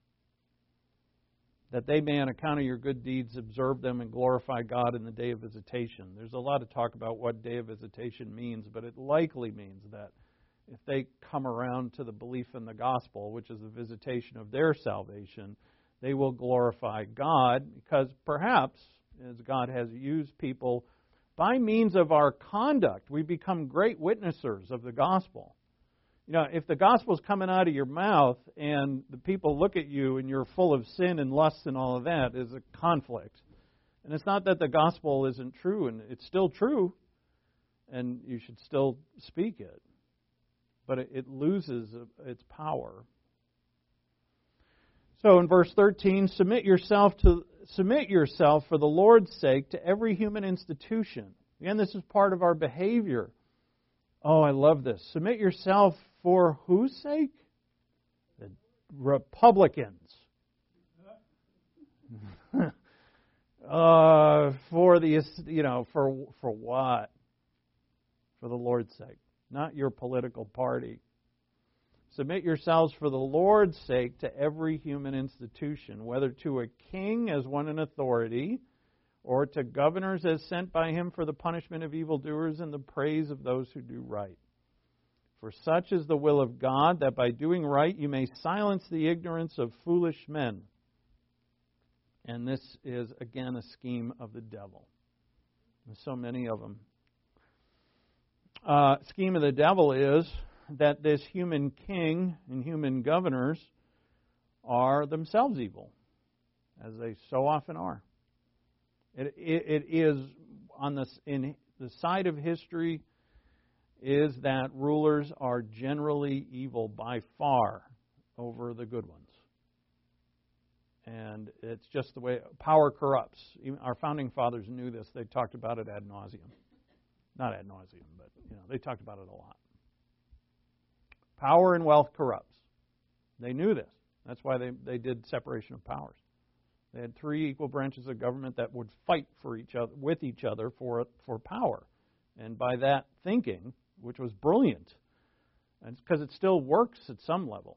That they may, on account of your good deeds, observe them and glorify God in the day of visitation. There's a lot of talk about what day of visitation means, but it likely means that if they come around to the belief in the gospel, which is the visitation of their salvation, they will glorify God, because perhaps, as God has used people, by means of our conduct, we become great witnessers of the gospel. If the gospel's coming out of your mouth and the people look at you and you're full of sin and lust and all of that, is a conflict. And it's not that the gospel isn't true, and it's still true, and you should still speak it. But it loses its power. So in verse 13, submit yourself for the Lord's sake to every human institution. Again, this is part of our behavior. Oh, I love this. Submit yourself for whose sake? The Republicans. For what? For the Lord's sake, not your political party. Submit yourselves for the Lord's sake to every human institution, whether to a king as one in authority, or to governors as sent by him for the punishment of evildoers and the praise of those who do right. For such is the will of God, that by doing right you may silence the ignorance of foolish men. And this is, again, a scheme of the devil. There's so many of them. Scheme of the devil is that this human king and human governors are themselves evil, as they so often are. It is in the side of history is that rulers are generally evil by far over the good ones. And it's just the way power corrupts. Even our founding fathers knew this. They talked about it ad nauseum. Not ad nauseum, but they talked about it a lot. Power and wealth corrupts. They knew this. That's why they did separation of powers. They had three equal branches of government that would fight for each other, with each other for power. And by that thinking, which was brilliant, and because it still works at some level,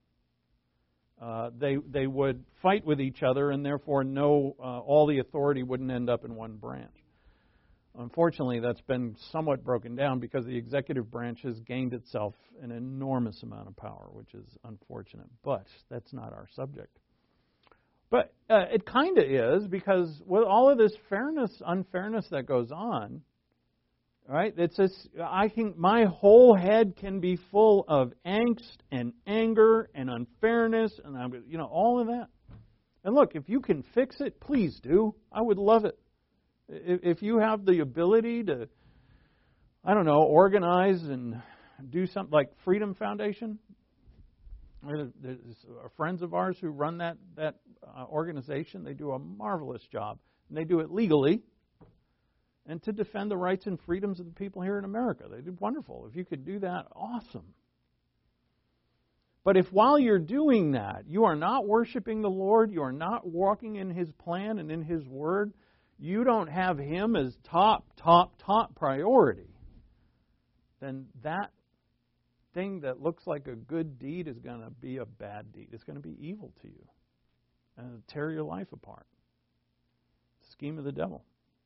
they would fight with each other, and therefore all the authority wouldn't end up in one branch. Unfortunately, that's been somewhat broken down because the executive branch has gained itself an enormous amount of power, which is unfortunate. But that's not our subject. But it kind of is, because with all of this unfairness that goes on, right? It's this, I think my whole head can be full of angst and anger and unfairness and all of that. And look, if you can fix it, please do. I would love it. If you have the ability to, organize and do something like Freedom Foundation, there's friends of ours who run that organization. They do a marvelous job. And they do it legally and to defend the rights and freedoms of the people here in America. They do wonderful. If you could do that, awesome. But if while you're doing that, you are not worshiping the Lord, you are not walking in His plan and in His Word, you don't have Him as top priority, then that thing that looks like a good deed is going to be a bad deed. It's going to be evil to you and tear your life apart. Scheme of the devil.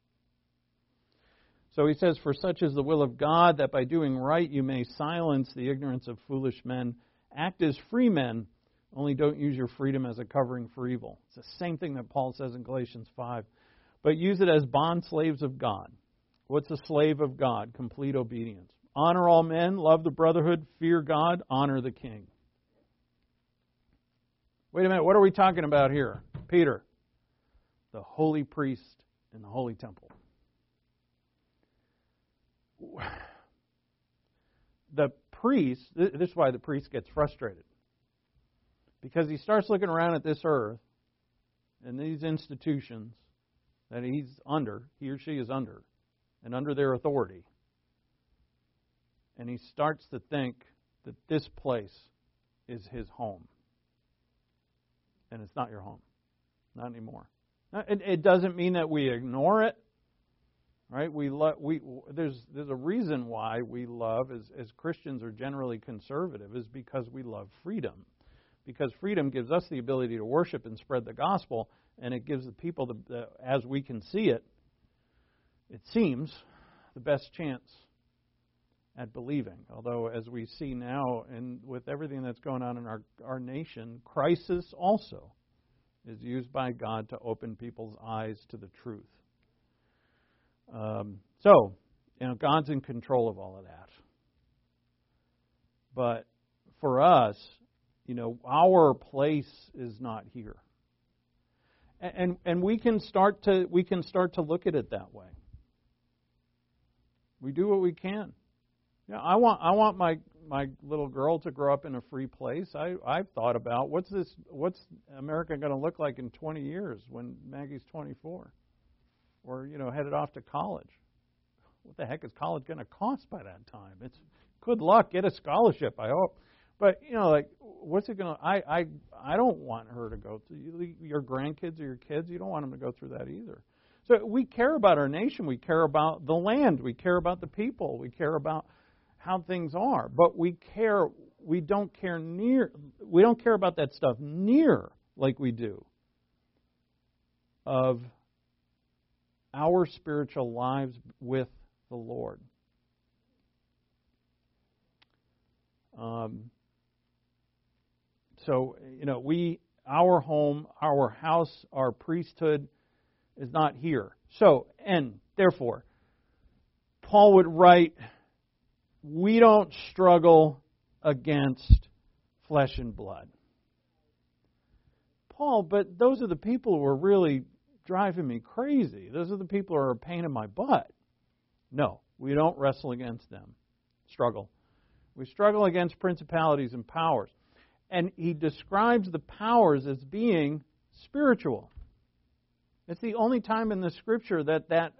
So he says, "For such is the will of God, that by doing right you may silence the ignorance of foolish men. Act as free men, only don't use your freedom as a covering for evil." It's the same thing that Paul says in Galatians 5. "But use it as bond slaves of God." What's a slave of God? Complete obedience. "Honor all men, love the brotherhood, fear God, honor the king." Wait a minute, what are we talking about here? Peter, the holy priest in the holy temple. The priest, this is why the priest gets frustrated. Because he starts looking around at this earth and these institutions that he or she is under, and under their authority. And he starts to think that this place is his home. And it's not your home. Not anymore. Now, it doesn't mean that we ignore it. Right? There's a reason why we love, as Christians are generally conservative, is because we love freedom. Because freedom gives us the ability to worship and spread the gospel, and it gives the people, as we can see it seems, the best chance at believing. Although, as we see now, and with everything that's going on in our nation, crisis also is used by God to open people's eyes to the truth. God's in control of all of that. But for us, our place is not here. And we can start to look at it that way. We do what we can. I want my little girl to grow up in a free place. I've thought about what's America going to look like in 20 years when Maggie's 24. Or, headed off to college. What the heck is college going to cost by that time? It's good luck, get a scholarship, I hope. But, what's it going to... I don't want her to go through... Your grandkids or your kids, you don't want them to go through that either. So we care about our nation. We care about the land. We care about the people. We care about how things are. But we don't care about that stuff near like we do of our spiritual lives with the Lord. Our home, our house, our priesthood is not here. So, and therefore, Paul would write, we don't struggle against flesh and blood. Paul, but those are the people who are really driving me crazy. Those are the people who are a pain in my butt. No, we don't wrestle against them. Struggle. We struggle against principalities and powers. And he describes the powers as being spiritual. It's the only time in the Scripture that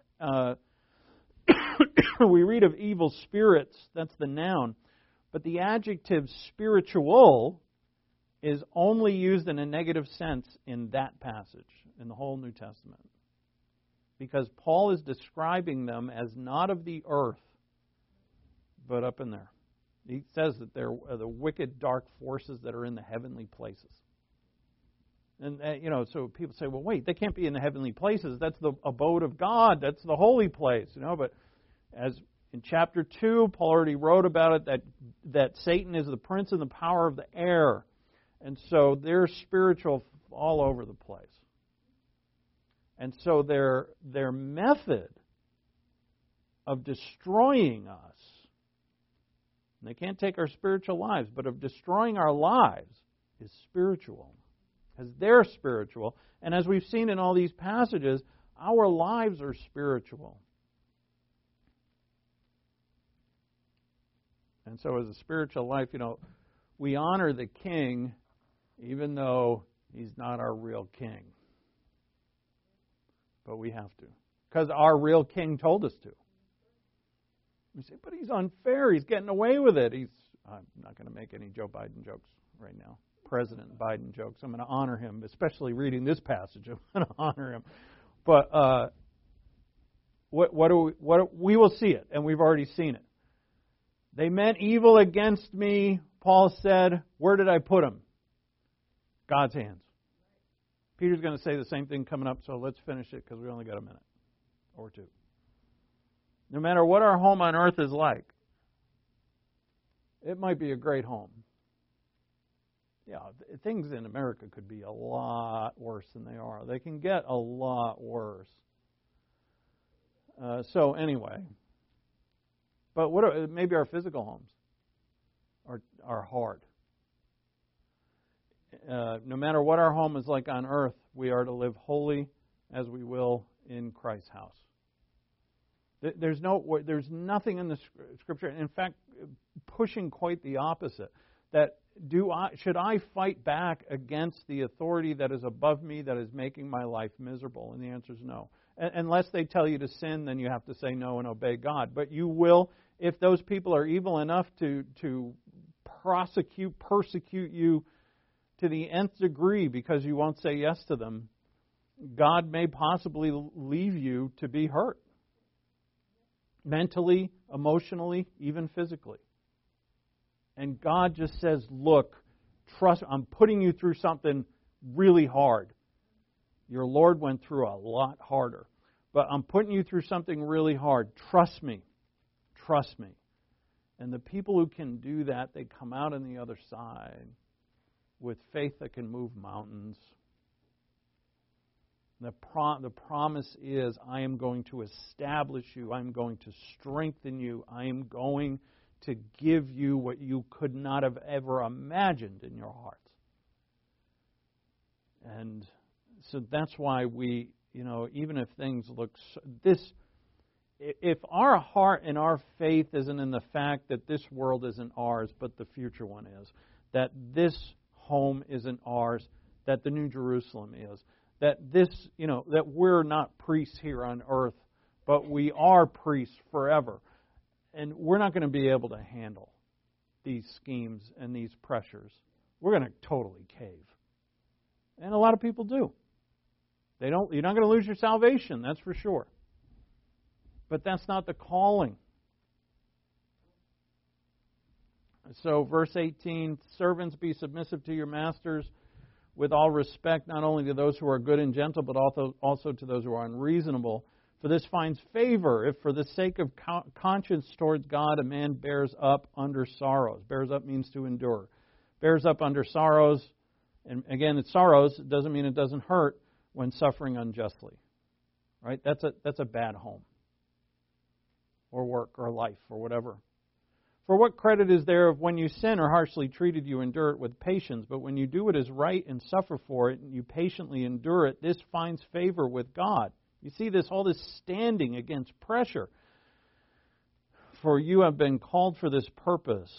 we read of evil spirits. That's the noun. But the adjective spiritual is only used in a negative sense in that passage, in the whole New Testament. Because Paul is describing them as not of the earth, but up in there. He says that they're the wicked, dark forces that are in the heavenly places. And, so people say, well, wait, they can't be in the heavenly places. That's the abode of God. That's the holy place. But as in chapter 2, Paul already wrote about it, that Satan is the prince and the power of the air. And so they're spiritual all over the place. And so their method of destroying us, and they can't take our spiritual lives, but of destroying our lives is spiritual. Because they're spiritual. And as we've seen in all these passages, Our lives are spiritual. And so as a spiritual life, we honor the king even though he's not our real king. But we have to. Because our real king told us to. You say, but he's unfair. He's getting away with it. I'm not going to make any Joe Biden jokes right now. President Biden jokes. I'm going to honor him, especially reading this passage. I'm going to honor him. But we will see it, and we've already seen it. They meant evil against me, Paul said. Where did I put them? God's hands. Peter's going to say the same thing coming up, so let's finish it because we only got a minute or two. No matter what our home on earth is like, it might be a great home. Yeah, things in America could be a lot worse than they are. They can get a lot worse. So anyway, but maybe our physical homes are hard. No matter what our home is like on earth, we are to live holy as we will in Christ's house. There's nothing in the Scripture, in fact, pushing quite the opposite. That should I fight back against the authority that is above me that is making my life miserable? And the answer is no. Unless they tell you to sin, then you have to say no and obey God. But you will, if those people are evil enough to persecute you to the nth degree because you won't say yes to them, God may possibly leave you to be hurt. Mentally, emotionally, even physically. And God just says, look, trust, I'm putting you through something really hard. Your Lord went through a lot harder. But I'm putting you through something really hard. Trust me. Trust me. And the people who can do that, they come out on the other side with faith that can move mountains. The promise is, I am going to establish you. I am going to strengthen you. I am going to give you what you could not have ever imagined in your hearts. And so that's why we, even if things look... If our heart and our faith isn't in the fact that this world isn't ours, but the future one is, that this home isn't ours, that the New Jerusalem is, that that we're not priests here on earth, but we are priests forever. And we're not going to be able to handle these schemes and these pressures. We're going to totally cave. And a lot of people do. You're not going to lose your salvation, that's for sure. But that's not the calling. So verse 18, servants, be submissive to your masters with all respect, not only to those who are good and gentle, but also to those who are unreasonable. For this finds favor, if for the sake of conscience towards God a man bears up under sorrows. Bears up means to endure. Bears up under sorrows, and again, it's sorrows. It doesn't mean it doesn't hurt when suffering unjustly. Right? That's a bad home, or work, or life, or whatever. For what credit is there if when you sin or harshly treated you endure it with patience, but when you do what is right and suffer for it, and you patiently endure it, this finds favor with God. You see all this standing against pressure. For you have been called for this purpose.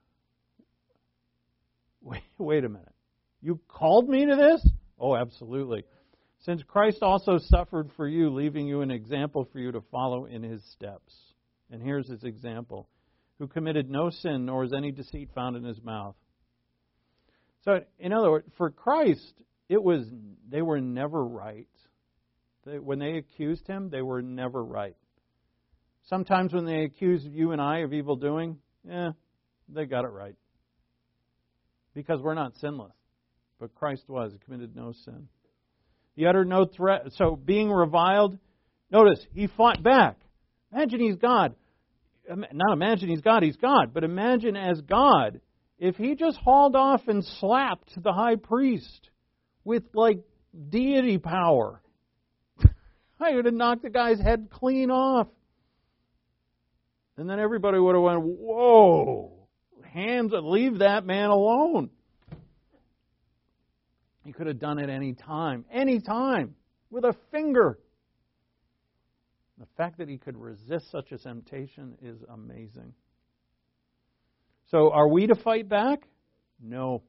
Wait a minute. You called me to this? Oh, absolutely. Since Christ also suffered for you, leaving you an example for you to follow in his steps. And here's his example. Who committed no sin, nor is any deceit found in his mouth. So, in other words, for Christ, they were never right. When they accused him, they were never right. Sometimes when they accuse you and I of evil doing, they got it right. Because we're not sinless. But Christ was. He committed no sin. He uttered no threat. So being reviled, notice, he fought back. Imagine he's God. Not imagine he's God. But imagine as God, if he just hauled off and slapped the high priest with deity power. I would have knocked the guy's head clean off. And then everybody would have went, whoa, leave that man alone. He could have done it any time, with a finger. The fact that he could resist such a temptation is amazing. So are we to fight back? No.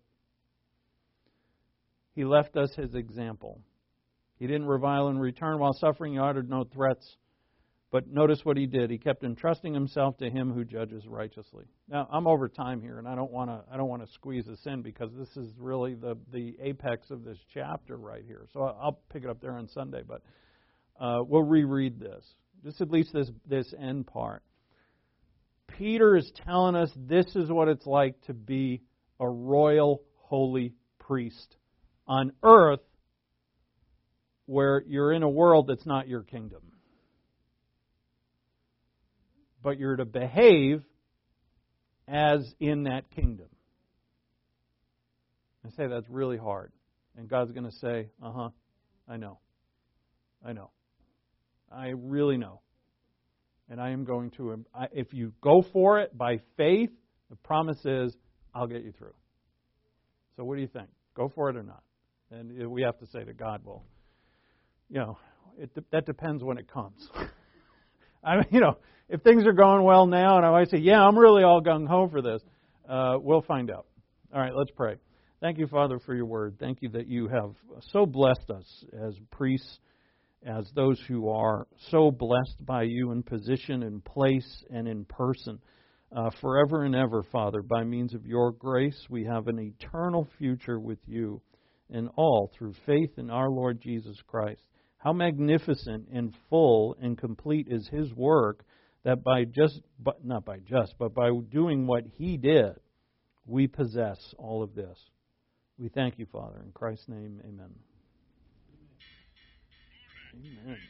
He left us his example. He didn't revile in return. While suffering, he uttered no threats. But notice what he did. He kept entrusting himself to him who judges righteously. Now, I'm over time here, and I don't want to squeeze this in because this is really the apex of this chapter right here. So I'll pick it up there on Sunday, but we'll reread this. Just at least this end part. Peter is telling us this is what it's like to be a royal, holy priest on earth where you're in a world that's not your kingdom. But you're to behave as in that kingdom. I say that's really hard. And God's going to say, I know. I really know. And I am going to, if you go for it by faith, the promise is, I'll get you through. So what do you think? Go for it or not? And we have to say to God, well, that depends when it comes. If things are going well now, and I might say, yeah, I'm really all gung-ho for this, we'll find out. All right, let's pray. Thank you, Father, for your word. Thank you that you have so blessed us as priests, as those who are so blessed by you in position, in place, and in person. Forever and ever, Father, by means of your grace, we have an eternal future with you, and all through faith in our Lord Jesus Christ. How magnificent and full and complete is his work that by doing what he did, we possess all of this. We thank you, Father. In Christ's name, amen. Amen.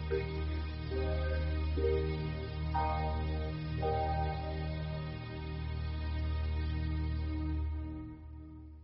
Thank you, Lord.